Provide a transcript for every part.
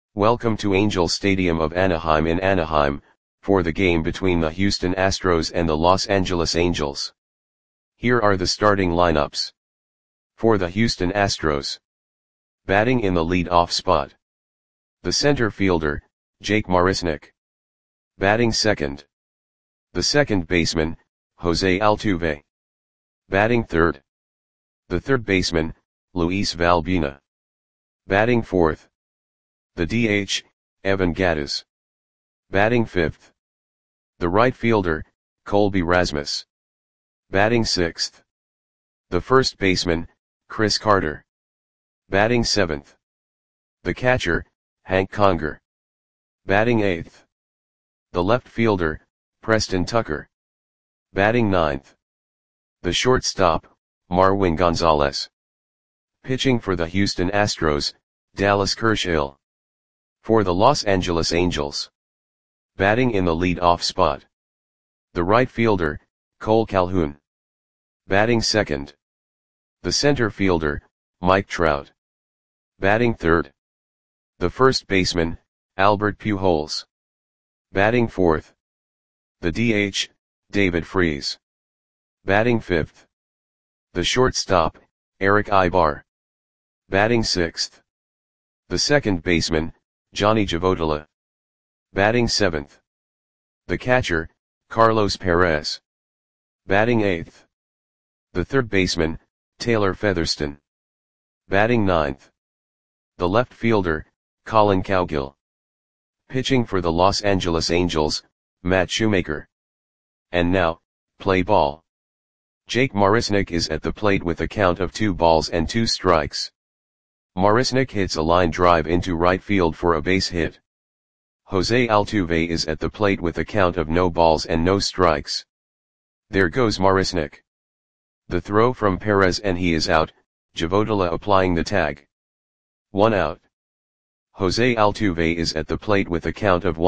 Welcome to Angels Stadium of Anaheim in Anaheim, for the game between the Houston Astros and the Los Angeles Angels. Here are the starting lineups. For the Houston Astros. Batting in the lead-off spot. The center fielder, Jake Marisnick. Batting second. The second baseman, Jose Altuve. Batting third. The third baseman, Luis Valbuena. Batting fourth. The DH, Evan Gattis. Batting fifth. The right fielder, Colby Rasmus. Batting sixth. The first baseman, Chris Carter. Batting seventh. The catcher, Hank Conger. Batting eighth. The left fielder, Preston Tucker. Batting ninth. The shortstop, Marwin Gonzalez. Pitching for the Houston Astros, Dallas Kershaw. For the Los Angeles Angels. Batting in the lead-off spot. The right fielder, Cole Calhoun. Batting second. The center fielder, Mike Trout. Batting third. The first baseman, Albert Pujols. Batting fourth. The DH, David Freese. Batting fifth. The shortstop, Eric Aybar. Batting sixth. The second baseman, Johnny Givottola. Batting seventh. The catcher, Carlos Perez. Batting eighth. The third baseman, Taylor Featherston. Batting ninth. The left fielder, Colin Cowgill. Pitching for the Los Angeles Angels, Matt Shoemaker. And now, play ball. Jake Marisnick is at the plate with a count of 2-2. Marisnick hits a line drive into right field for a base hit. Jose Altuve is at the plate with a count of 0-0. There goes Marisnick. The throw from Perez and he is out, Givottola applying the tag. 1 out. Jose Altuve is at the plate with a count of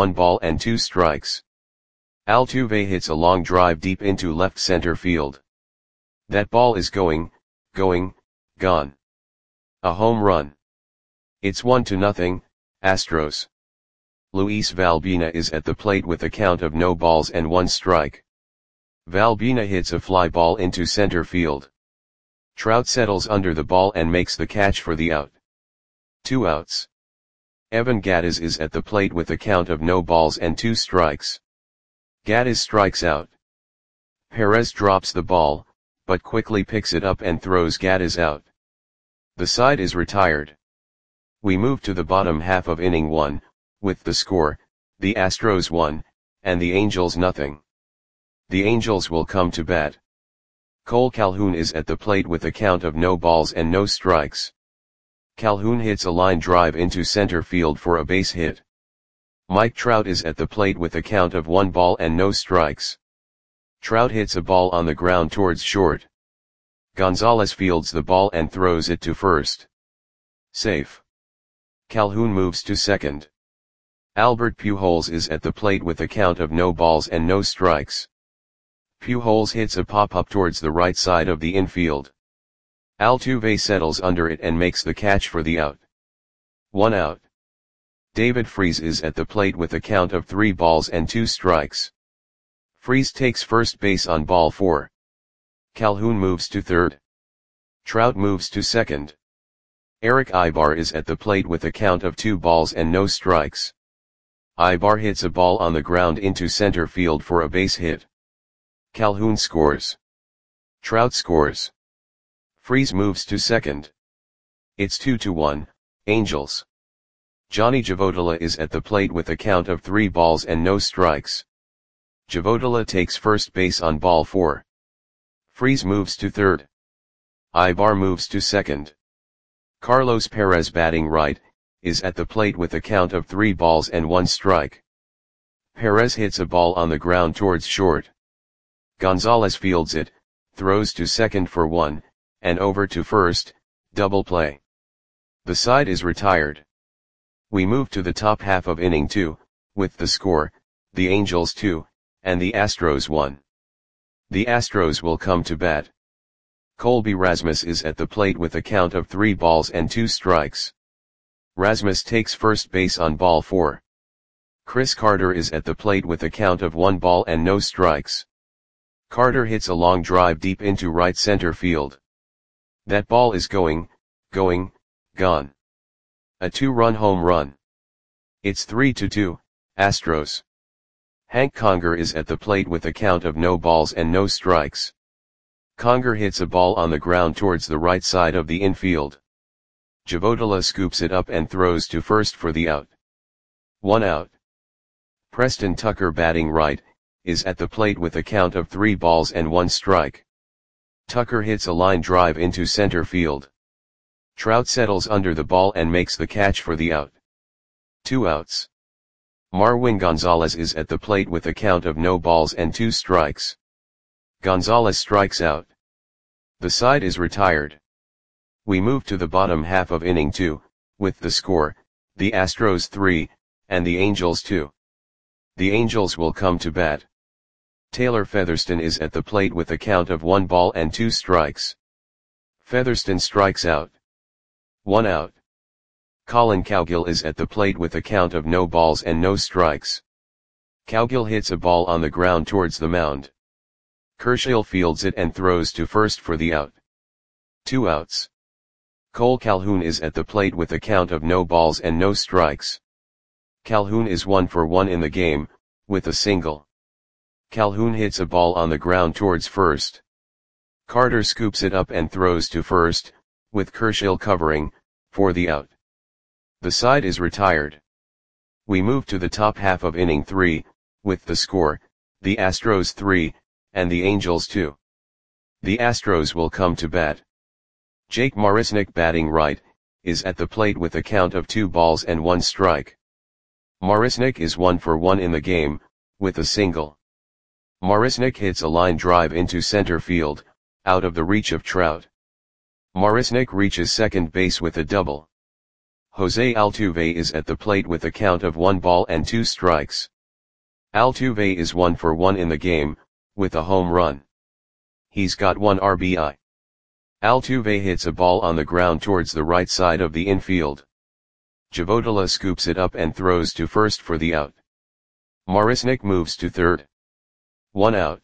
1-2. Altuve hits a long drive deep into left center field. That ball is going, gone. A home run. It's 1-0, Astros. Luis Valbuena is at the plate with a count of 0-1. Valbuena hits a fly ball into center field. Trout settles under the ball and makes the catch for the out. 2 outs. Evan Gattis is at the plate with a count of 0-2. Gattis strikes out. Perez drops the ball, but quickly picks it up and throws Gattis out. The side is retired. We move to the bottom half of inning 1, with the score, the Astros 1, and the Angels 0. The Angels will come to bat. Cole Calhoun is at the plate with a count of 0-0. Calhoun hits a line drive into center field for a base hit. Mike Trout is at the plate with a count of 1-0. Trout hits a ball on the ground towards short. Gonzalez fields the ball and throws it to first. Safe. Calhoun moves to second. Albert Pujols is at the plate with a count of 0-0. Pujols hits a pop-up towards the right side of the infield. Altuve settles under it and makes the catch for the out. 1 out. David Freese is at the plate with a count of 3-2. Freese takes first base on ball 4. Calhoun moves to third. Trout moves to second. Eric Aybar is at the plate with a count of 2-0. Aybar hits a ball on the ground into center field for a base hit. Calhoun scores. Trout scores. Freese moves to second. It's 2-1, Angels. Johnny Givottola is at the plate with a count of 3-0. Givottola takes first base on ball 4. Freese moves to third. Aybar moves to second. Carlos Perez batting right, is at the plate with a count of 3-1. Perez hits a ball on the ground towards short. Gonzalez fields it, throws to second for 1, and over to first, double play. The side is retired. We move to the top half of inning 2, with the score, the Angels 2, and the Astros 1. The Astros will come to bat. Colby Rasmus is at the plate with a count of 3-2. Rasmus takes first base on ball 4. Chris Carter is at the plate with a count of 1 ball and no strikes. Carter hits a long drive deep into right center field. That ball is going, gone. A 2-run home run. It's 3-2, Astros. Hank Conger is at the plate with a count of no balls and no strikes. Conger hits a ball on the ground towards the right side of the infield. Javotola scoops it up and throws to first for the out. 1 out. Preston Tucker, batting right, is at the plate with a count of 3 balls and 1 strike. Tucker hits a line drive into center field. Trout settles under the ball and makes the catch for the out. 2 outs. Marwin Gonzalez is at the plate with a count of no balls and 2 strikes. Gonzalez strikes out. The side is retired. We move to the bottom half of inning 2, with the score, the Astros 3, and the Angels 2. The Angels will come to bat. Taylor Featherston is at the plate with a count of 1 ball and 2 strikes. Featherston strikes out. 1 out. Colin Cowgill is at the plate with a count of no balls and no strikes. Cowgill hits a ball on the ground towards the mound. Kershaw fields it and throws to first for the out. 2 outs. Cole Calhoun is at the plate with a count of no balls and no strikes. Calhoun is 1 for 1 in the game, with a single. Calhoun hits a ball on the ground towards first. Carter scoops it up and throws to first, with Kershaw covering, for the out. The side is retired. We move to the top half of inning 3, with the score, the Astros 3, and the Angels 2. The Astros will come to bat. Jake Marisnick, batting right, is at the plate with a count of 2 balls and 1 strike. Marisnick is 1 for 1 in the game, with a single. Marisnick hits a line drive into center field, out of the reach of Trout. Marisnick reaches second base with a double. Jose Altuve is at the plate with a count of 1 ball and 2 strikes. Altuve is 1 for 1 in the game, with a home run. He's got 1 RBI. Altuve hits a ball on the ground towards the right side of the infield. Javotola scoops it up and throws to first for the out. Marisnick moves to third. 1 out.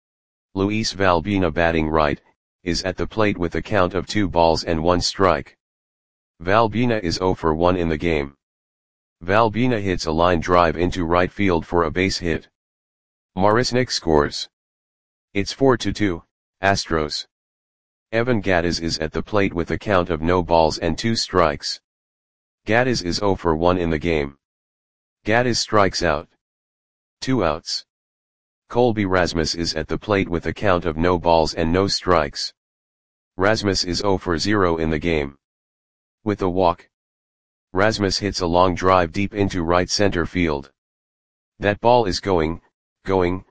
Luis Valbuena, batting right, is at the plate with a count of 2 balls and 1 strike. Valbuena is 0 for 1 in the game. Valbuena hits a line drive into right field for a base hit. Marisnick scores. It's 4-2, Astros. Evan Gattis is at the plate with a count of no balls and 2 strikes. Gattis is 0 for 1 in the game. Gattis strikes out. 2 outs. Colby Rasmus is at the plate with a count of no balls and no strikes. Rasmus is 0 for 0 in the game. With a walk. Rasmus hits a long drive deep into right center field. That ball is going, gone.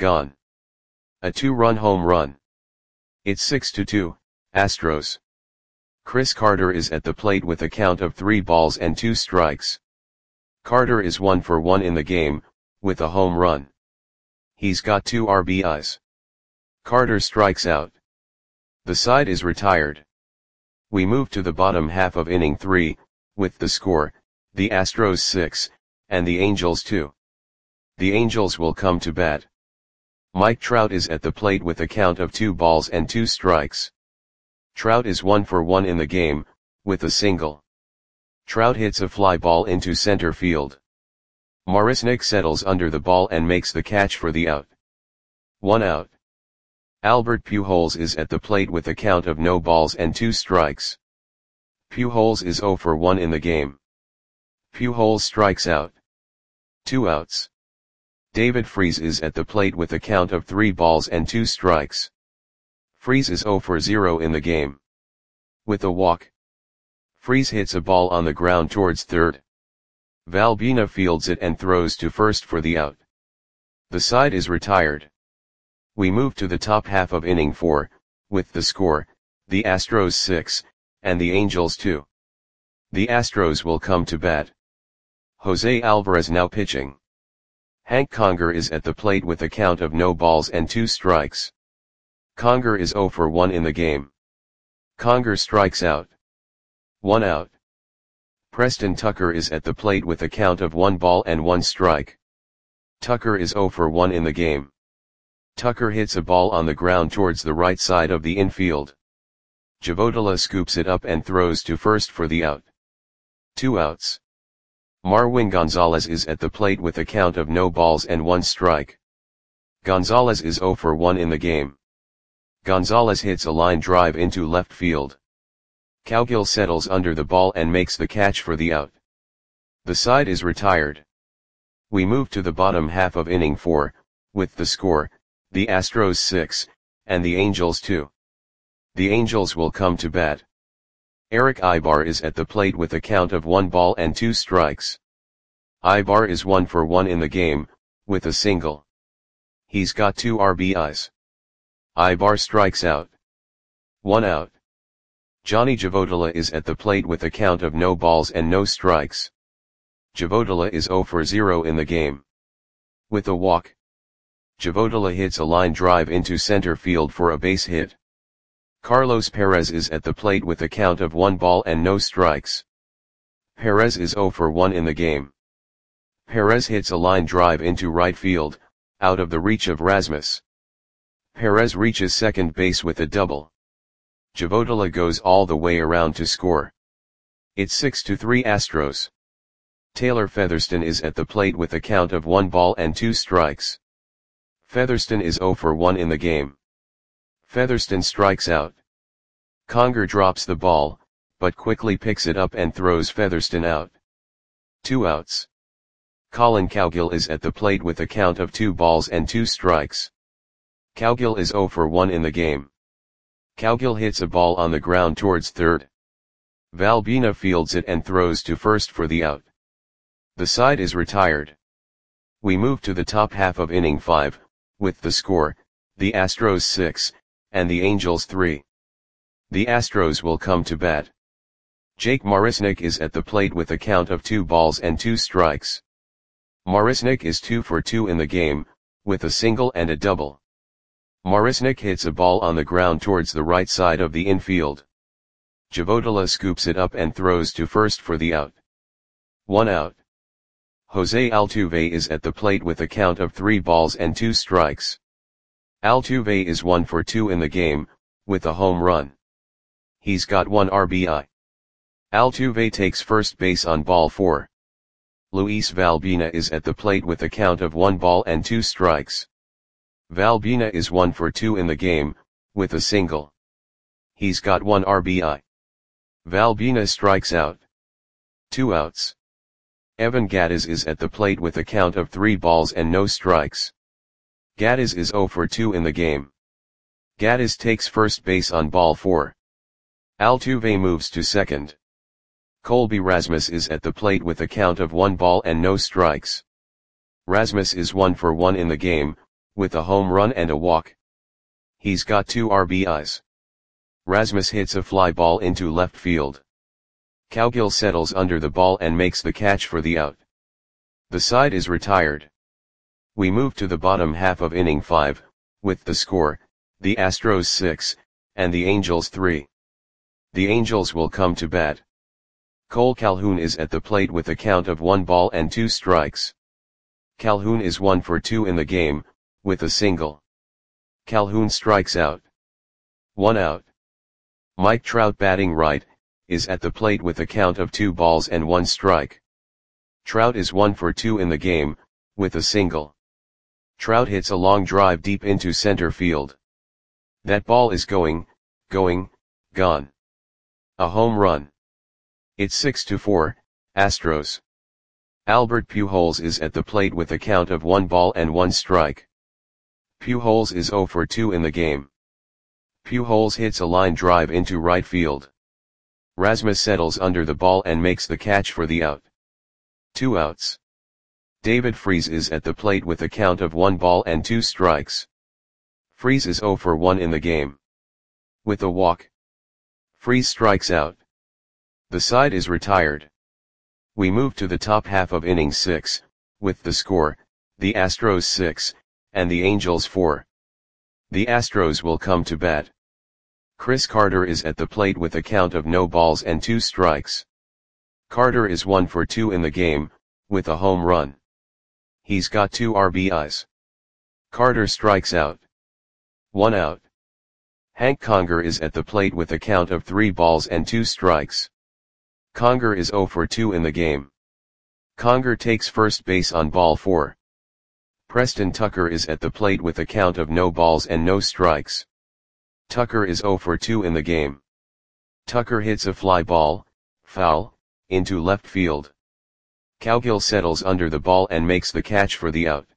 A 2-run home run. It's 6-2, Astros. Chris Carter is at the plate with a count of 3 balls and 2 strikes. Carter is 1 for 1 in the game, with a home run. He's got 2 RBIs. Carter strikes out. The side is retired. We move to the bottom half of inning 3, with the score, the Astros 6, and the Angels 2. The Angels will come to bat. Mike Trout is at the plate with a count of 2 balls and 2 strikes. Trout is 1 for 1 in the game, with a single. Trout hits a fly ball into center field. Marisnick settles under the ball and makes the catch for the out. 1 out. Albert Pujols is at the plate with a count of no balls and 2 strikes. Pujols is 0 for 1 in the game. Pujols strikes out. 2 outs. David Freese is at the plate with a count of 3 balls and 2 strikes. Freese is 0 for 0 in the game. With a walk. Freese hits a ball on the ground towards third. Valbuena fields it and throws to first for the out. The side is retired. We move to the top half of inning 4, with the score, the Astros 6, and the Angels 2. The Astros will come to bat. Jose Alvarez now pitching. Hank Conger is at the plate with a count of no balls and 2 strikes. Conger is 0 for 1 in the game. Conger strikes out. 1 out. Preston Tucker is at the plate with a count of 1 ball and 1 strike. Tucker is 0 for 1 in the game. Tucker hits a ball on the ground towards the right side of the infield. Javotola scoops it up and throws to first for the out. 2 outs. Marwin Gonzalez is at the plate with a count of no balls and 1 strike. Gonzalez is 0 for 1 in the game. Gonzalez hits a line drive into left field. Cowgill settles under the ball and makes the catch for the out. The side is retired. We move to the bottom half of inning 4, with the score, the Astros 6, and the Angels 2. The Angels will come to bat. Eric Ibar is at the plate with a count of 1 ball and 2 strikes. Ibar is 1 for 1 in the game, with a single. He's got 2 RBIs. Ibar strikes out. 1 out. Johnny Javotola is at the plate with a count of no balls and no strikes. Javotola is 0 for 0 in the game. With a walk. Javotola hits a line drive into center field for a base hit. Carlos Perez is at the plate with a count of 1 ball and no strikes. Perez is 0 for 1 in the game. Perez hits a line drive into right field, out of the reach of Rasmus. Perez reaches second base with a double. Javotola goes all the way around to score. It's 6-3 Astros. Taylor Featherston is at the plate with a count of 1 ball and 2 strikes. Featherston is 0 for 1 in the game. Featherston strikes out. Conger drops the ball, but quickly picks it up and throws Featherston out. 2 outs. Colin Cowgill is at the plate with a count of 2 balls and 2 strikes. Cowgill is 0 for 1 in the game. Cowgill hits a ball on the ground towards third. Valbina fields it and throws to first for the out. The side is retired. We move to the top half of inning 5, with the score, the Astros 6, and the Angels 3. The Astros will come to bat. Jake Marisnick is at the plate with a count of 2 balls and 2 strikes. Marisnick is 2 for 2 in the game, with a single and a double. Marisnick hits a ball on the ground towards the right side of the infield. Javotola scoops it up and throws to first for the out. 1 out. Jose Altuve is at the plate with a count of 3 balls and 2 strikes. Altuve is 1 for 2 in the game, with a home run. He's got 1 RBI. Altuve takes first base on ball 4. Luis Valbina is at the plate with a count of 1 ball and 2 strikes. Valbina is 1 for 2 in the game, with a single. He's got 1 RBI. Valbina strikes out. 2 outs. Evan Gattis is at the plate with a count of 3 balls and no strikes. Gattis is 0 for 2 in the game. Gattis takes first base on ball 4. Altuve moves to second. Colby Rasmus is at the plate with a count of 1 ball and no strikes. Rasmus is 1 for 1 in the game, with a home run and a walk. He's got 2 RBIs. Rasmus hits a fly ball into left field. Cowgill settles under the ball and makes the catch for the out. The side is retired. We move to the bottom half of inning 5, with the score, the Astros 6, and the Angels 3. The Angels will come to bat. Cole Calhoun is at the plate with a count of 1 ball and 2 strikes. Calhoun is 1 for 2 in the game, with a single. Calhoun strikes out. 1 out. Mike Trout, batting right, is at the plate with a count of 2 balls and 1 strike. Trout is 1 for 2 in the game, with a single. Trout hits a long drive deep into center field. That ball is gone. A home run. It's 6-4, Astros. Albert Pujols is at the plate with a count of 1 ball and 1 strike. Pujols is 0 for 2 in the game. Pujols hits a line drive into right field. Rasmus settles under the ball and makes the catch for the out. 2 outs. David Freese is at the plate with a count of 1 ball and 2 strikes. Freese is 0 for 1 in the game. With a walk. Freese strikes out. The side is retired. We move to the top half of inning 6, with the score, the Astros 6, and the Angels 4. The Astros will come to bat. Chris Carter is at the plate with a count of no balls and 2 strikes. Carter is 1 for 2 in the game, with a home run. He's got 2 RBIs. Carter strikes out. 1 out. Hank Conger is at the plate with a count of 3 balls and 2 strikes. Conger is 0 for 2 in the game. Conger takes first base on ball 4. Preston Tucker is at the plate with a count of no balls and no strikes. Tucker is 0 for 2 in the game. Tucker hits a fly ball, foul, into left field. Cowgill settles under the ball and makes the catch for the out.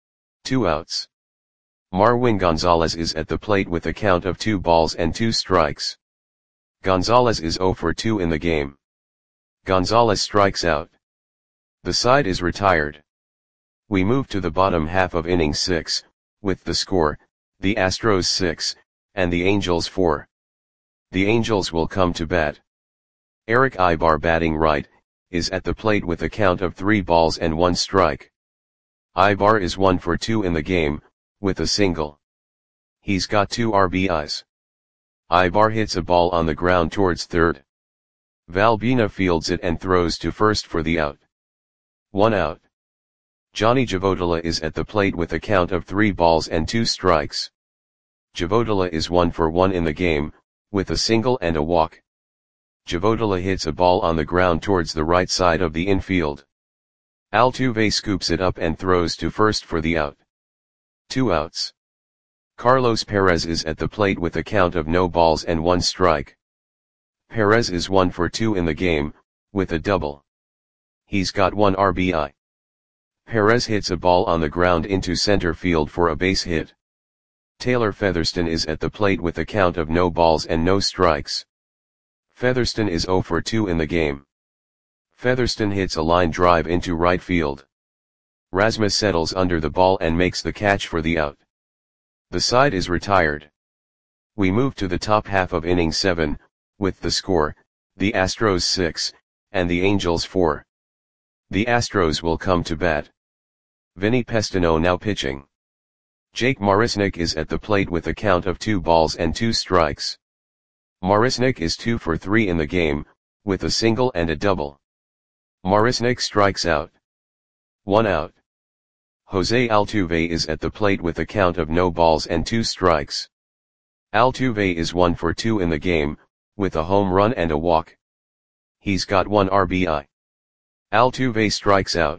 2 outs. Marwin Gonzalez is at the plate with a count of 2 balls and 2 strikes. Gonzalez is 0 for 2 in the game. Gonzalez strikes out. The side is retired. We move to the bottom half of inning 6, with the score, the Astros 6, and the Angels 4. The Angels will come to bat. Eric Aybar, batting right, is at the plate with a count of 3 balls and 1 strike. Aybar is 1 for 2 in the game, with a single. He's got 2 RBIs. Aybar hits a ball on the ground towards third. Valbuena fields it and throws to first for the out. 1 out. Johnny Javodala is at the plate with a count of 3 balls and 2 strikes. Javodala is 1 for 1 in the game, with a single and a walk. Javodala hits a ball on the ground towards the right side of the infield. Altuve scoops it up and throws to first for the out. 2 outs. Carlos Perez is at the plate with a count of no balls and 1 strike. Perez is 1 for 2 in the game, with a double. He's got 1 RBI. Perez hits a ball on the ground into center field for a base hit. Taylor Featherston is at the plate with a count of no balls and no strikes. Featherston is 0 for 2 in the game. Featherston hits a line drive into right field. Rasmus settles under the ball and makes the catch for the out. The side is retired. We move to the top half of inning 7, with the score, the Astros 6, and the Angels 4. The Astros will come to bat. Vinny Pestano now pitching. Jake Marisnick is at the plate with a count of 2 balls and 2 strikes. Marisnick is 2 for 3 in the game, with a single and a double. Marisnick strikes out. 1 out. Jose Altuve is at the plate with a count of no balls and 2 strikes. Altuve is 1 for 2 in the game, with a home run and a walk. He's got 1 RBI. Altuve strikes out.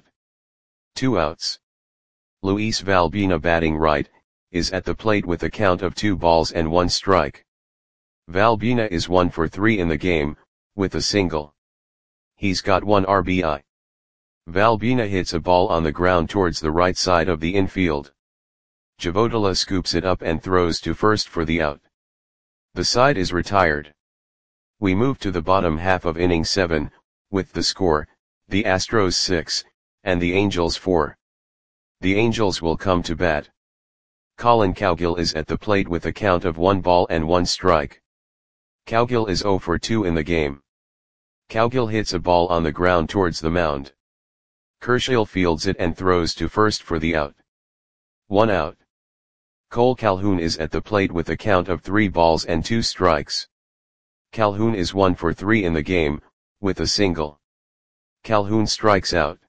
2 outs. Luis Valbuena, batting right, is at the plate with a count of 2 balls and 1 strike. Valbuena is 1 for 3 in the game, with a single. He's got 1 RBI. Valbuena hits a ball on the ground towards the right side of the infield. Javodala scoops it up and throws to first for the out. The side is retired. We move to the bottom half of inning 7, with the score, the Astros 6, and the Angels 4. The Angels will come to bat. Colin Cowgill is at the plate with a count of 1 ball and 1 strike. Cowgill is 0 for 2 in the game. Cowgill hits a ball on the ground towards the mound. Kershaw fields it and throws to first for the out. 1 out. Cole Calhoun is at the plate with a count of 3 balls and 2 strikes. Calhoun is 1 for 3 in the game, with a single. Calhoun strikes out.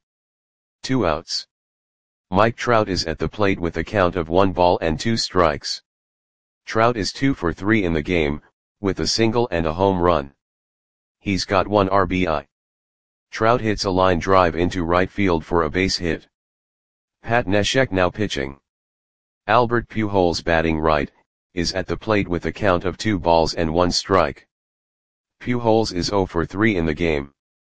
2 outs. Mike Trout is at the plate with a count of 1 ball and 2 strikes. Trout is 2 for 3 in the game, with a single and a home run. He's got 1 RBI. Trout hits a line drive into right field for a base hit. Pat Neshek now pitching. Albert Pujols, batting right, is at the plate with a count of 2 balls and 1 strike. Pujols is 0 for 3 in the game.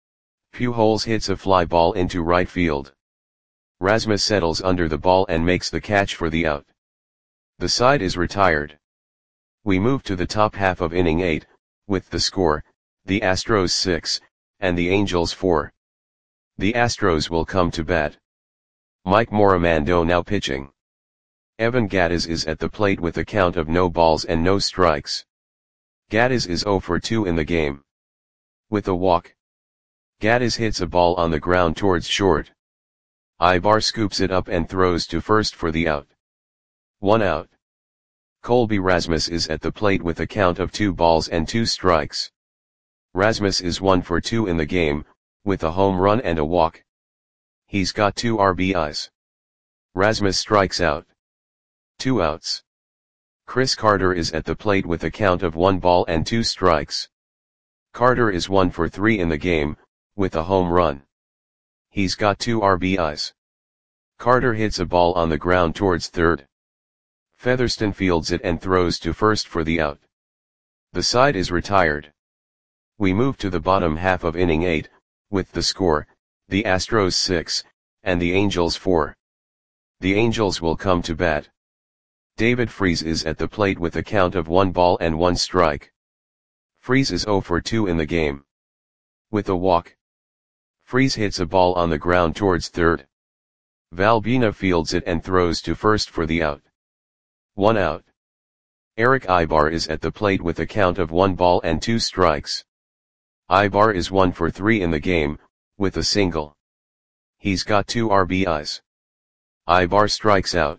Pujols hits a fly ball into right field. Rasmus settles under the ball and makes the catch for the out. The side is retired. We move to the top half of inning 8, with the score, the Astros 6, and the Angels 4. The Astros will come to bat. Mike Morimando now pitching. Evan Gattis is at the plate with a count of no balls and no strikes. Gattis is 0 for 2 in the game. With a walk. Gattis hits a ball on the ground towards short. Aybar scoops it up and throws to first for the out. 1 out. Colby Rasmus is at the plate with a count of 2 balls and 2 strikes. Rasmus is 1 for 2 in the game, with a home run and a walk. He's got 2 RBIs. Rasmus strikes out. 2 outs. Chris Carter is at the plate with a count of 1 ball and 2 strikes. Carter is 1 for 3 in the game, with a home run. He's got 2 RBIs. Carter hits a ball on the ground towards third. Featherston fields it and throws to first for the out. The side is retired. We move to the bottom half of inning 8, with the score, the Astros 6, and the Angels 4. The Angels will come to bat. David Freese is at the plate with a count of 1 ball and 1 strike. Freese is 0 for 2 in the game. With a walk. Freese hits a ball on the ground towards third. Valbuena fields it and throws to first for the out. 1 out. Eric Ibar is at the plate with a count of 1 ball and 2 strikes. Ibar is 1 for 3 in the game, with a single. He's got 2 RBIs. Ibar strikes out.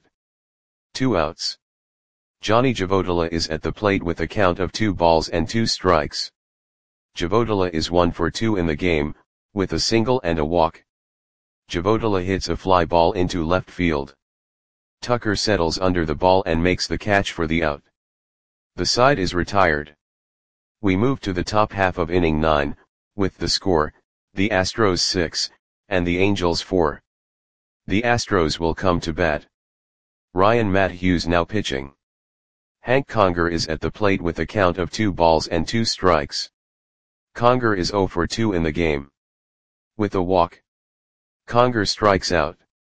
2 outs. Johnny Javodala is at the plate with a count of 2 balls and 2 strikes. Javodala is 1 for 2 in the game, with a single and a walk. Javodala hits a fly ball into left field. Tucker settles under the ball and makes the catch for the out. The side is retired. We move to the top half of inning 9, with the score, the Astros 6, and the Angels 4. The Astros will come to bat. Ryan Matthews now pitching. Hank Conger is at the plate with a count of 2 balls and 2 strikes. Conger is 0 for 2 in the game. With a walk. Conger strikes out.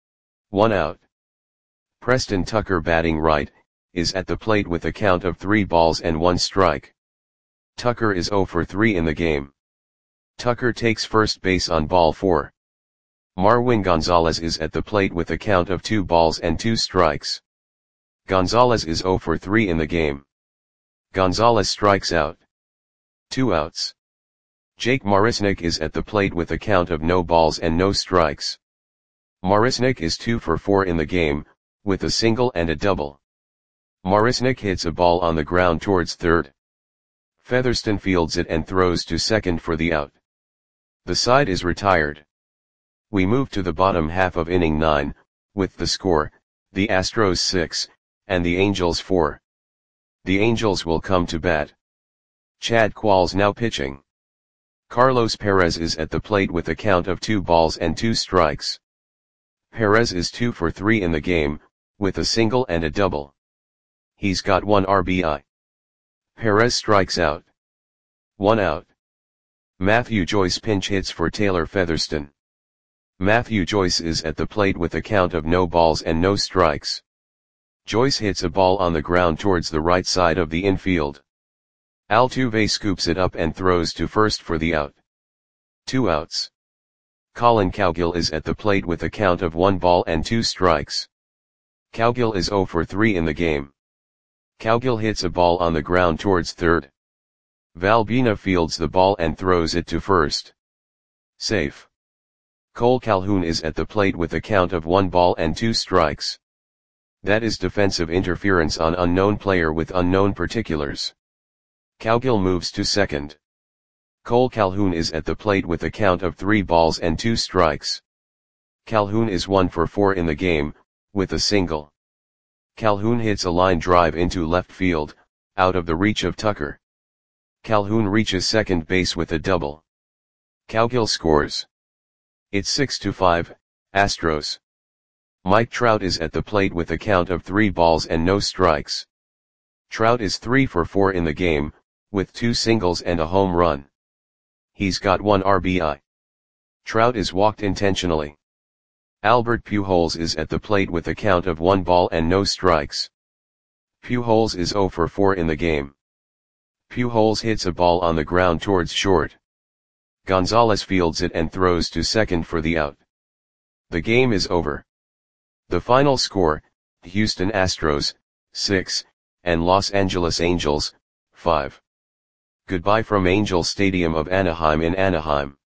1 out. Preston Tucker batting right, is at the plate with a count of 3 balls and 1 strike. Tucker is 0 for 3 in the game. Tucker takes first base on ball 4. Marwin Gonzalez is at the plate with a count of 2 balls and 2 strikes. Gonzalez is 0 for 3 in the game. Gonzalez strikes out. 2 outs. Jake Marisnick is at the plate with a count of no balls and no strikes. Marisnick is 2 for 4 in the game, with a single and a double. Marisnick hits a ball on the ground towards third. Featherston fields it and throws to second for the out. The side is retired. We move to the bottom half of inning 9, with the score, the Astros 6, and the Angels 4. The Angels will come to bat. Chad Qualls now pitching. Carlos Perez is at the plate with a count of 2 balls and 2 strikes. Perez is 2 for 3 in the game, with a single and a double. He's got 1 RBI. Perez strikes out. 1 out. Matthew Joyce pinch hits for Taylor Featherston. Matthew Joyce is at the plate with a count of no balls and no strikes. Joyce hits a ball on the ground towards the right side of the infield. Altuve scoops it up and throws to first for the out. 2 outs. Colin Cowgill is at the plate with a count of 1 ball and 2 strikes. Cowgill is 0 for 3 in the game. Cowgill hits a ball on the ground towards third. Valbuena fields the ball and throws it to first. Safe. Cole Calhoun is at the plate with a count of 1 ball and 2 strikes. That is defensive interference on unknown player with unknown particulars. Cowgill moves to second. Cole Calhoun is at the plate with a count of 3 balls and 2 strikes. Calhoun is 1 for 4 in the game, with a single. Calhoun hits a line drive into left field, out of the reach of Tucker. Calhoun reaches second base with a double. Cowgill scores. It's 6-5, Astros. Mike Trout is at the plate with a count of 3 balls and no strikes. Trout is 3 for 4 in the game, with 2 singles and a home run. He's got 1 RBI. Trout is walked intentionally. Albert Pujols is at the plate with a count of 1 ball and no strikes. Pujols is 0 for 4 in the game. Pujols hits a ball on the ground towards short. Gonzalez fields it and throws to second for the out. The game is over. The final score, Houston Astros, 6, and Los Angeles Angels, 5. Goodbye from Angel Stadium of Anaheim in Anaheim.